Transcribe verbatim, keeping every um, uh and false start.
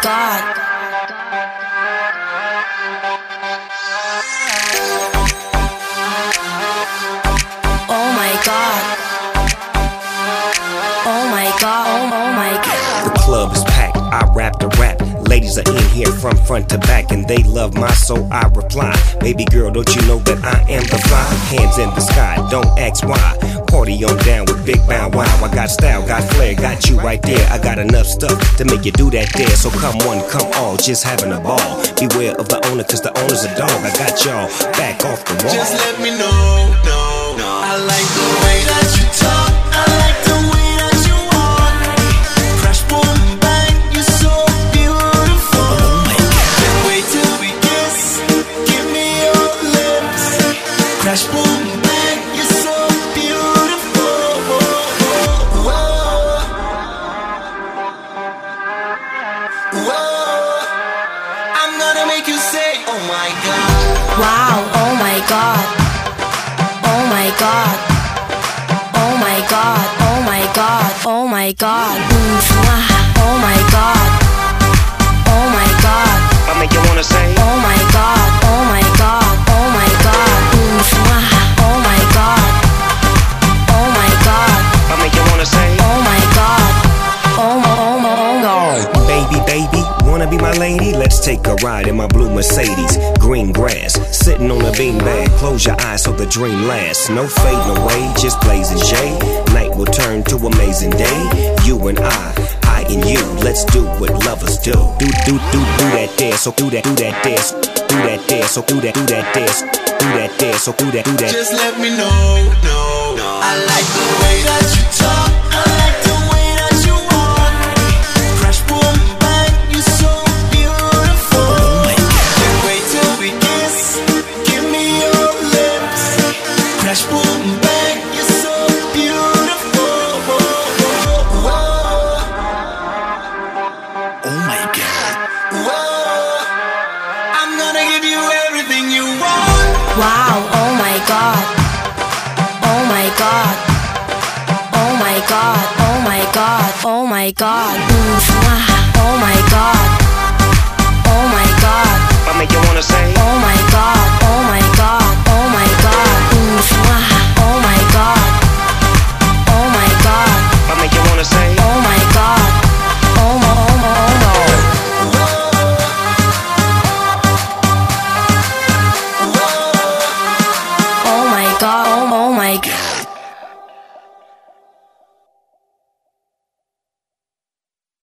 God. Oh my God. Oh my God. Oh, oh my God. The club is packed, I rap the rap. Ladies are in here from front to back, and they love my soul, I reply. Baby girl, don't you know that I am the fly? Hands in the sky, don't ask why. Party on down with Big Bow Wow. I got style, got flair, got you right there. I got enough stuff to make you do that there. So come one, come all, just having a ball. Beware of the owner, cause the owner's a dog. I got y'all back off the wall. Just let me know, no, no. I like the way that you talk. I like the way that you walk. Crash, boom, bang, you're so beautiful. Oh my God. Can't wait till we kiss. Give me your lips. Crash, boom, bang, you're so beautiful. Whoa, whoa. Whoa. I'm gonna make you say, oh my God. Wow, oh my God. Oh my God. Oh my God. Oh my God. Oh my God. Mm, mwah. Oh my God. Oh my God. I make you wanna say, Oh my God. Oh my God. Oh my God. Mm, mwah. Oh my God. Oh my God. I make you wanna say, Oh my God. Oh my, oh my, oh my. baby, baby, wanna be my lady? Let's take a ride in my blue Mercedes. Green grass, sitting on a beanbag. Close your eyes so the dream lasts. No fading away, just blazing J. Night will turn to amazing day. You and I, I and you. Let's do what lovers do. Do, do, do, do that dance. So do that, do that dance. Do that dance. So do that, do that dance. Do that dance. So do that, do that. Just let me know, no, no. I like the way that you talk. I like the way that you walk. Crash, boom, bang, you're so beautiful. Oh my God. Can't wait till we kiss. Give me your lips. Crash, boom, bang, you're so beautiful. Whoa, whoa. Oh my God. Whoa. I'm gonna give you everything you want. Wow, oh my God. Oh my God. Oh my God. Oh my God. Oh my God. Mm, mwah. Oh my God. Oh my God. I make you wanna say, Oh my God. Oh my